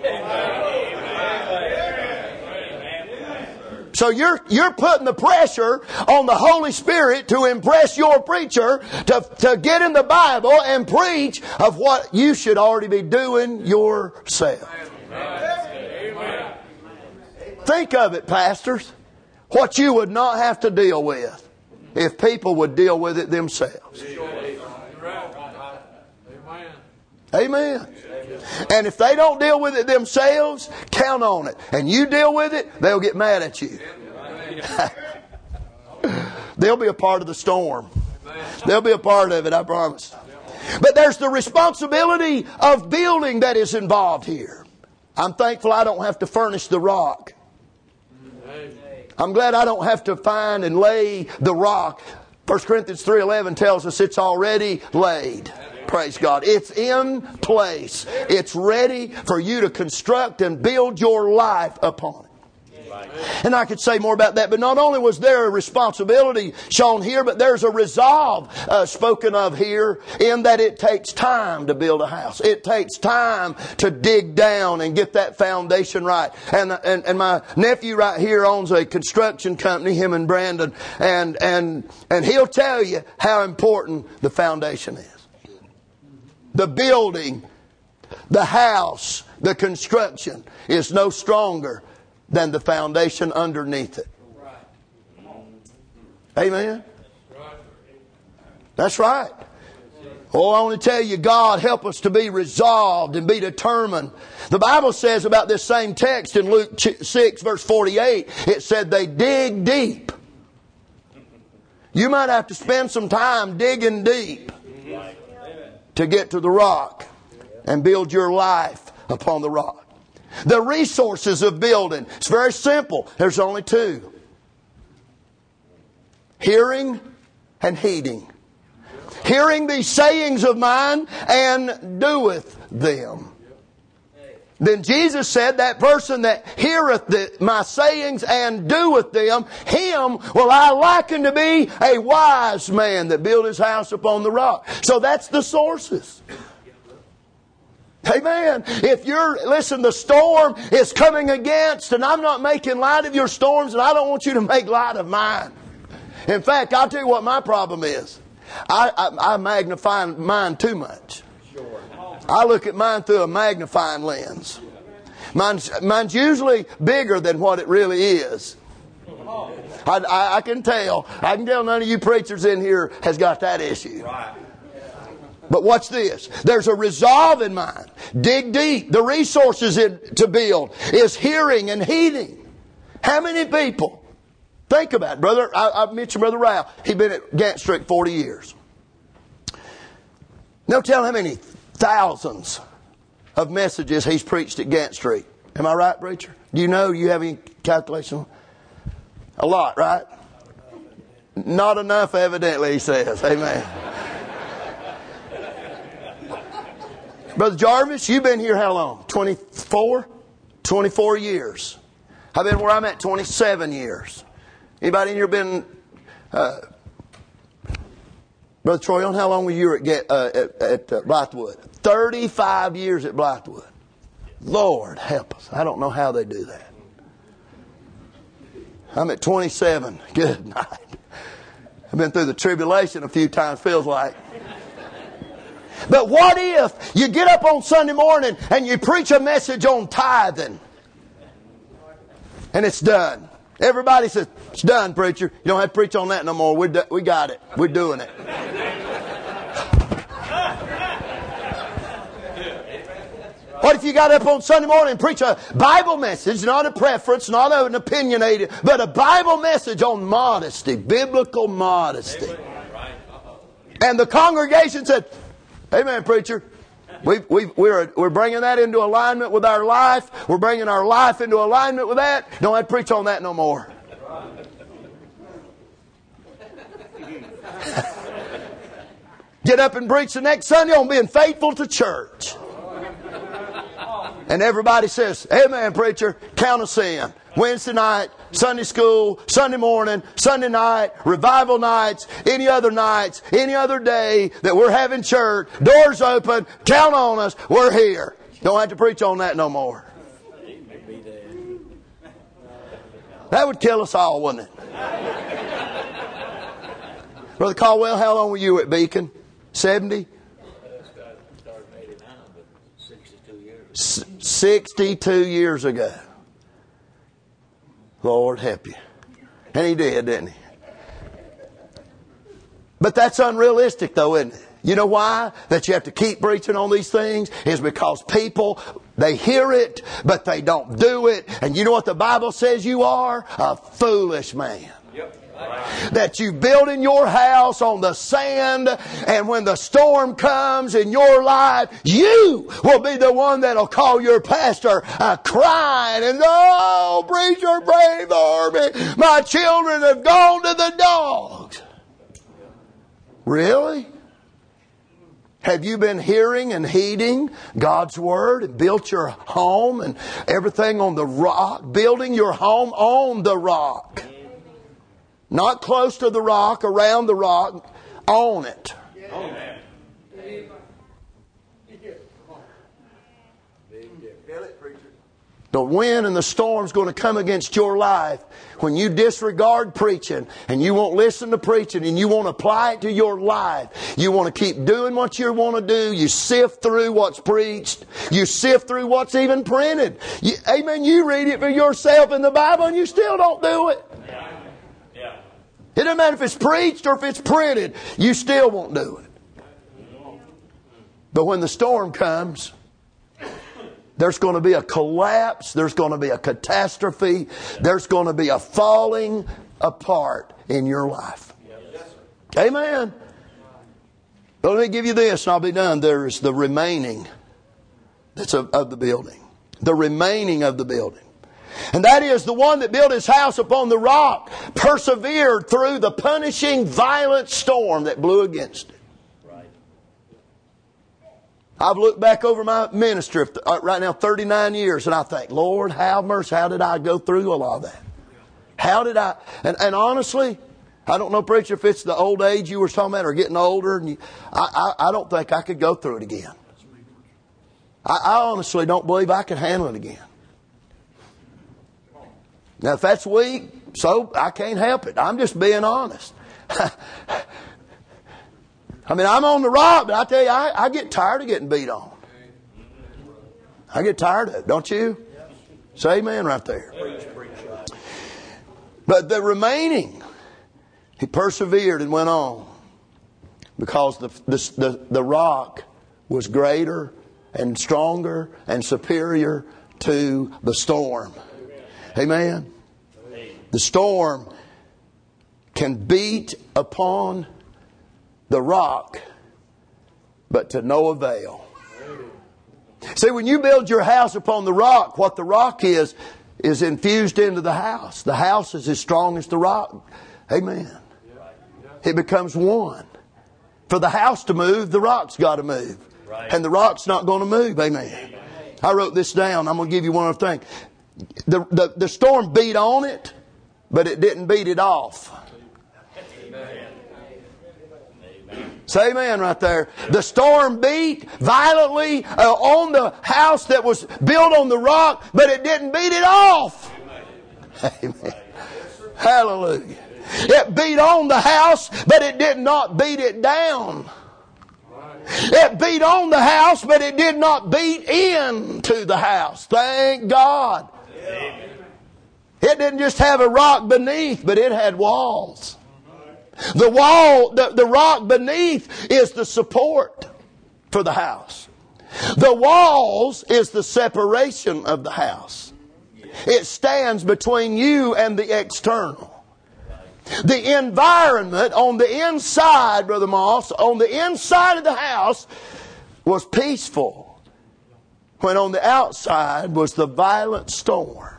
So you're you're putting the pressure on the Holy Spirit to impress your preacher to, to get in the Bible and preach of what you should already be doing yourself. Think of it, pastors, what you would not have to deal with if people would deal with it themselves. Amen. And if they don't deal with it themselves, count on it. And you deal with it, they'll get mad at you. They'll be a part of the storm. They'll be a part of it, I promise. But there's the responsibility of building that is involved here. I'm thankful I don't have to furnish the rock. I'm glad I don't have to find and lay the rock. First Corinthians three eleven tells us it's already laid. Praise God. It's in place. It's ready for you to construct and build your life upon it. And I could say more about that, but not only was there a responsibility shown here, but there's a resolve uh, spoken of here, in that it takes time to build a house. It takes time to dig down and get that foundation right. And and, and my nephew right here owns a construction company, him and Brandon, and and and he'll tell you how important the foundation is. The building, the house, the construction is no stronger than the foundation underneath it. Amen? That's right. Oh, I want to tell you, God help us to be resolved and be determined. The Bible says about this same text in Luke six verse forty-eight, it said they dig deep. You might have to spend some time digging deep to get to the rock and build your life upon the rock. The resources of building, it's very simple. There's only two. Hearing and heeding. Hearing these sayings of mine and doeth them. Then Jesus said, that person that heareth the, my sayings and doeth them, him will I liken to be a wise man that built his house upon the rock. So that's the sources. Amen. If you're, listen, the storm is coming against, and I'm not making light of your storms, and I don't want you to make light of mine. In fact, I'll tell you what my problem is. I, I, I magnify mine too much. I look at mine through a magnifying lens. Mine's, mine's usually bigger than what it really is. I, I, I can tell. I can tell none of you preachers in here has got that issue. But watch this. There's a resolve in mind. Dig deep. The resources in, to build is hearing and heeding. How many people? Think about it, brother. I, I mentioned Brother Ralph. He's been at Gant Street forty years. No telling how many thousands of messages he's preached at Gant Street. Am I right, preacher? Do you know? Do you have any calculation? A lot, right? Not enough, evidently, he says. Amen. Brother Jarvis, you've been here how long? twenty-four? twenty-four years. I've been where I'm at twenty-seven years. Anybody in here been... Uh, Brother Troy, how long were you at, uh, at, at uh, Blythewood? thirty-five years at Blythewood. Lord help us. I don't know how they do that. I'm at twenty-seven. Good night. I've been through the tribulation a few times, feels like. But what if you get up on Sunday morning and you preach a message on tithing and it's done? Everybody says, it's done, preacher. You don't have to preach on that no more. We're do- we got it. We're doing it. What if you got up on Sunday morning and preach a Bible message, not a preference, not an opinionated, but a Bible message on modesty, biblical modesty. And the congregation said, amen, preacher. We, we, we're, we're bringing that into alignment with our life. We're bringing our life into alignment with that. Don't have to preach on that no more. Get up and preach the next Sunday on being faithful to church. And everybody says, amen, preacher, count us in. Wednesday night, Sunday school, Sunday morning, Sunday night, revival nights, any other nights, any other day that we're having church, doors open, count on us, we're here. Don't have to preach on that no more. That would kill us all, wouldn't it? Brother Caldwell, how long were you at Beacon? seventy? sixty-two years ago. Lord help you. And He did, didn't He? But that's unrealistic though, isn't it? You know why? That you have to keep preaching on these things is because people, they hear it, but they don't do it. And you know what the Bible says you are? A foolish man. That you building your house on the sand, and when the storm comes in your life, you will be the one that'll call your pastor uh, crying and, oh, preacher, brave army, my children have gone to the dogs. Really? Have you been hearing and heeding God's Word and built your home and everything on the rock? Building your home on the rock. Not close to the rock, around the rock, on it. Amen. The wind and the storm's going to come against your life when you disregard preaching and you won't listen to preaching and you won't apply it to your life. You want to keep doing what you want to do. You sift through what's preached. You sift through what's even printed. You, amen. You read it for yourself in the Bible and you still don't do it. It doesn't matter if it's preached or if it's printed. You still won't do it. But when the storm comes, there's going to be a collapse. There's going to be a catastrophe. There's going to be a falling apart in your life. Amen. But let me give you this and I'll be done. There is the remaining that's of, of the building. The remaining of the building. And that is the one that built his house upon the rock, persevered through the punishing, violent storm that blew against it. Right. I've looked back over my ministry right now, thirty-nine years, and I think, Lord, have mercy, how did I go through a lot of that? How did I? And, and honestly, I don't know, preacher, if it's the old age you were talking about or getting older. And you, I, I, I don't think I could go through it again. I, I honestly don't believe I could handle it again. Now, if that's weak, so I can't help it. I'm just being honest. I mean, I'm on the rock, but I tell you, I, I get tired of getting beat on. I get tired of it, don't you? Say amen right there. But the remaining, he persevered and went on because the, the, the, the rock was greater and stronger and superior to the storm. Amen. The storm can beat upon the rock, but to no avail. See, when you build your house upon the rock, what the rock is, is infused into the house. The house is as strong as the rock. Amen. It becomes one. For the house to move, the rock's got to move. And the rock's not going to move. Amen. I wrote this down. I'm going to give you one other thing. The, the, the storm beat on it, but it didn't beat it off. Amen. Say amen right there. The storm beat violently uh, on the house that was built on the rock, but it didn't beat it off. Amen. Amen. Hallelujah. It beat on the house, but it did not beat it down. It beat on the house, but it did not beat into the house. Thank God. Amen. It didn't just have a rock beneath, but it had walls. The wall, the, the rock beneath is the support for the house. The walls is the separation of the house. It stands between you and the external. The environment on the inside, Brother Moss, on the inside of the house was peaceful, when on the outside was the violent storm.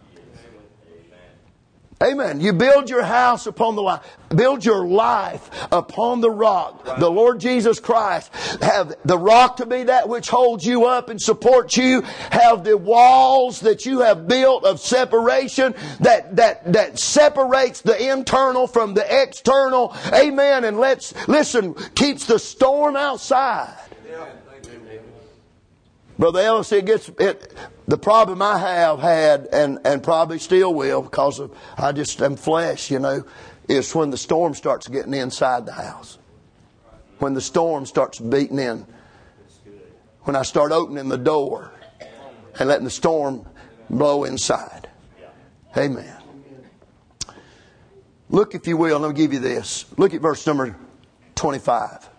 Amen. You build your house upon the life. Build your life upon the rock. The Lord Jesus Christ. Have the rock to be that which holds you up and supports you. Have the walls that you have built of separation that, that, that separates the internal from the external. Amen. And let's, listen, keeps the storm outside. Brother Ellis, it gets, it, the problem I have had, and, and probably still will, because of, I just am flesh, you know, is when the storm starts getting inside the house. When the storm starts beating in. When I start opening the door and letting the storm blow inside. Amen. Look, if you will, let me give you this. Look at verse number twenty-five.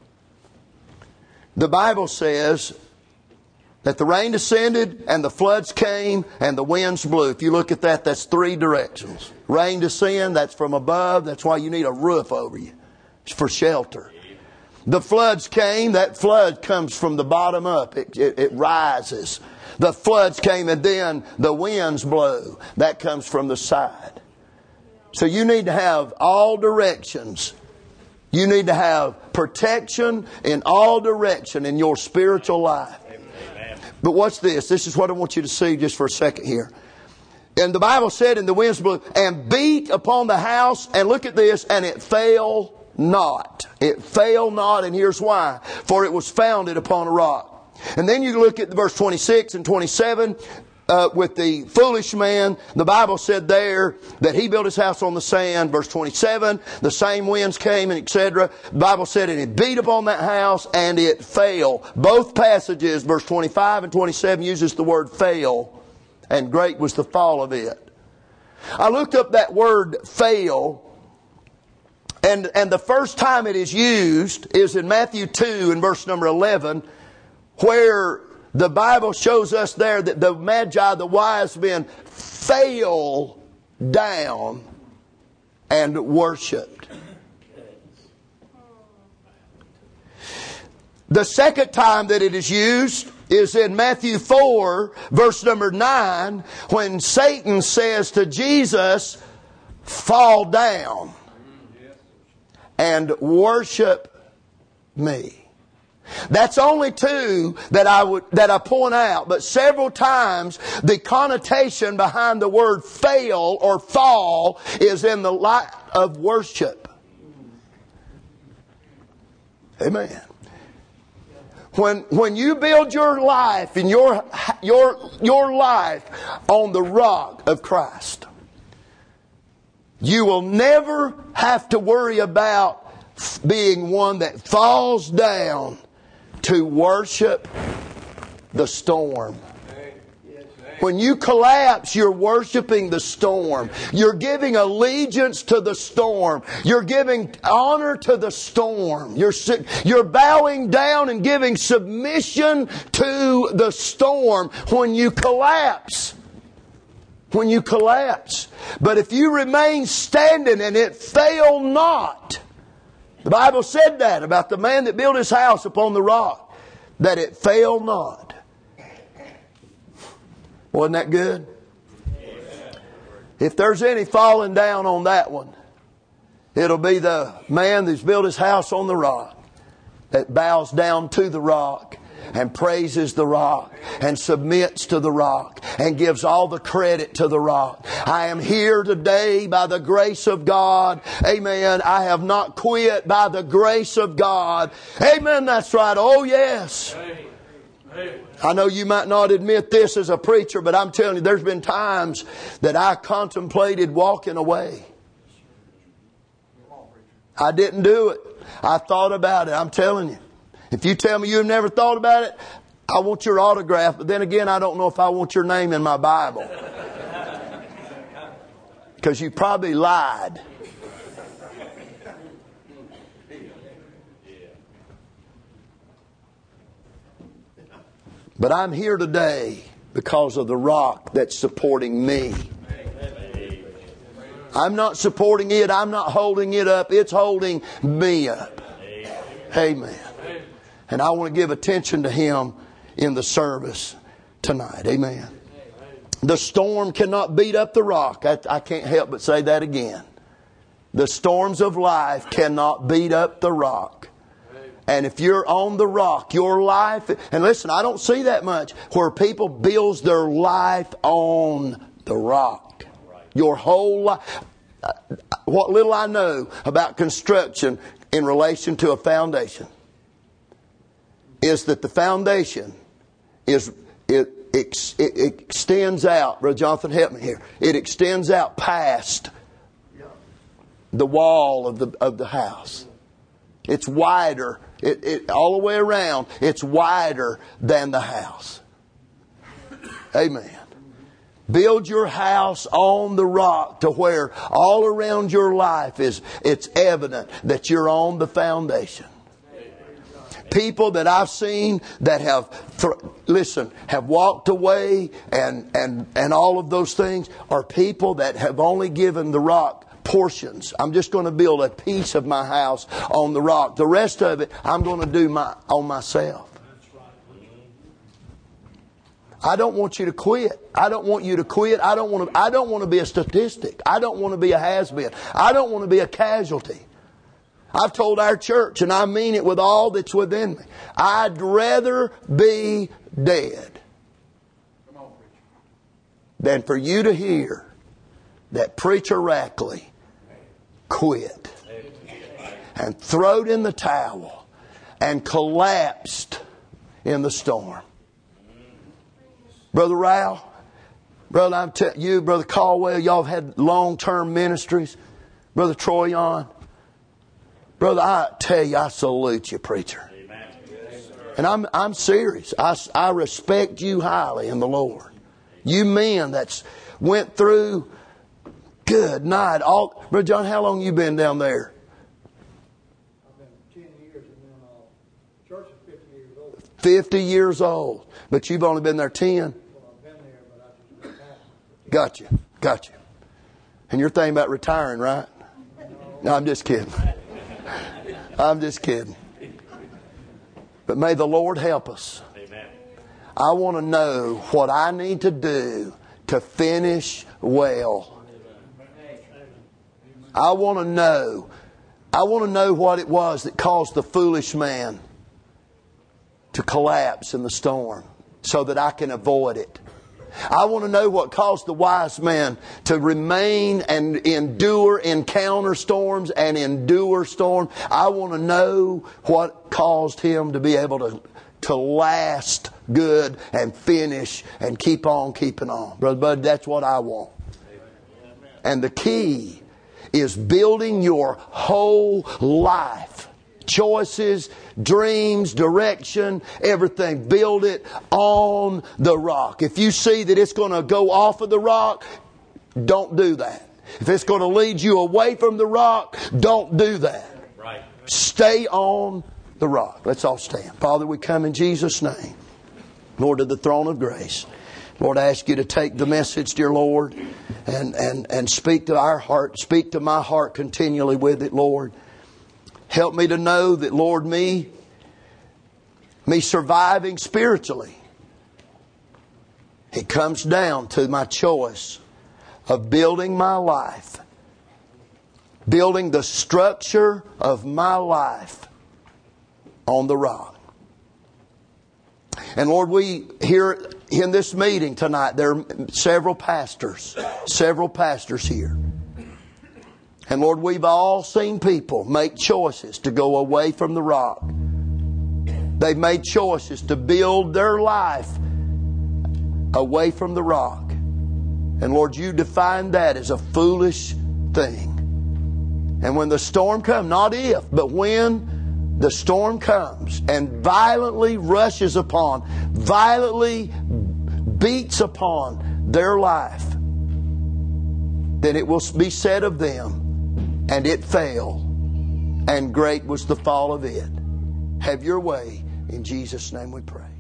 The Bible says that the rain descended and the floods came and the winds blew. If you look at that, that's three directions. Rain descend, that's from above. That's why you need a roof over you. It's for shelter. The floods came. That flood comes from the bottom up. It, it, it rises. The floods came and then the winds blow. That comes from the side. So you need to have all directions. You need to have protection in all direction in your spiritual life. But watch this. This is what I want you to see just for a second here. And the Bible said, and the winds blew and beat upon the house. And look at this. And it fell not. It fell not. And here's why. For it was founded upon a rock. And then you look at verse twenty-six and twenty-seven. Uh, with the foolish man, the Bible said there that he built his house on the sand. Verse twenty-seven, the same winds came and et cetera. The Bible said, and it beat upon that house and it fell. Both passages, verse twenty-five and twenty-seven, uses the word fell, and great was the fall of it. I looked up that word fail, and and the first time it is used is in Matthew two and verse number eleven, where the Bible shows us there that the Magi, the wise men, fell down and worshipped. The second time that it is used is in Matthew four, verse number nine, when Satan says to Jesus, fall down and worship me. That's only two that I would that I point out, but several times the connotation behind the word fail or fall is in the light of worship. Amen. When when you build your life and your your your life on the rock of Christ, you will never have to worry about being one that falls down to worship the storm. When you collapse, you're worshiping the storm. You're giving allegiance to the storm. You're giving honor to the storm. You're, you're bowing down and giving submission to the storm when you collapse. When you collapse. But if you remain standing and it fail not, the Bible said that about the man that built his house upon the rock, that it fail not. Wasn't that good? Amen. If there's any falling down on that one, it'll be the man that's built his house on the rock, that bows down to the rock and praises the rock and submits to the rock and gives all the credit to the rock. I am here today by the grace of God. Amen. I have not quit by the grace of God. Amen. That's right. Oh yes. I know you might not admit this as a preacher, but I'm telling you, there's been times that I contemplated walking away. I didn't do it. I thought about it. I'm telling you. If you tell me you've never thought about it, I want your autograph. But then again, I don't know if I want your name in my Bible. Because you probably lied. But I'm here today because of the rock that's supporting me. I'm not supporting it. I'm not holding it up. It's holding me up. Amen. And I want to give attention to Him in the service tonight. Amen. The storm cannot beat up the rock. I, I can't help but say that again. The storms of life cannot beat up the rock. And if you're on the rock, your life... And listen, I don't see that much where people build their life on the rock. Your whole life. What little I know about construction in relation to a foundation is that the foundation is it, it, it extends out. Brother Jonathan, help me here. It extends out past the wall of the of the house. It's wider. It, it all the way around. It's wider than the house. Amen. Build your house on the rock to where all around your life is it's evident that you're on the foundation. People that I've seen that have, th- listen, have walked away and, and, and all of those things are people that have only given the rock portions. I'm just going to build a piece of my house on the rock. The rest of it, I'm going to do my on myself. I don't want you to quit. I don't want you to quit. I don't want to, I don't want to be a statistic. I don't want to be a has-been. I don't want to be a casualty. I've told our church, and I mean it with all that's within me, I'd rather be dead than for you to hear that Preacher Rackley quit and throwed in the towel and collapsed in the storm. Brother Rao, brother, I'm telling you, Brother Caldwell, y'all have had long-term ministries. Brother Troyan, brother, I tell you, I salute you, preacher. And I'm I'm serious. I, I respect you highly in the Lord. You men that's went through good night. All, Brother John, how long you been down there? I've been ten years and then uh, church is fifty years old. Fifty years old, but you've only been there ten. Got you. Got you. And you're thinking about retiring, right? No, I'm just kidding. I'm just kidding. But may the Lord help us. Amen. I want to know what I need to do to finish well. I want to know. I want to know what it was that caused the foolish man to collapse in the storm so that I can avoid it. I want to know what caused the wise man to remain and endure, encounter storms and endure storms. I want to know what caused him to be able to, to last good and finish and keep on keeping on. Brother Bud, that's what I want. And the key is building your whole life. Choices, dreams, direction, everything. Build it on the rock. If you see that it's going to go off of the rock, don't do that. If it's going to lead you away from the rock, don't do that. Right. Stay on the rock. Let's all stand. Father, we come in Jesus' name. Lord, to the throne of grace. Lord, I ask you to take the message, dear Lord, and, and, and speak to our heart. Speak to my heart continually with it, Lord. Help me to know that, Lord, me, me surviving spiritually, it comes down to my choice of building my life, building the structure of my life on the rock. And Lord, we here in this meeting tonight, there are several pastors, several pastors here. And Lord, we've all seen people make choices to go away from the rock. They've made choices to build their life away from the rock. And Lord, you define that as a foolish thing. And when the storm comes, not if, but when the storm comes and violently rushes upon, violently beats upon their life, then it will be said of them, and it fell, and great was the fall of it. Have your way. In Jesus' name we pray.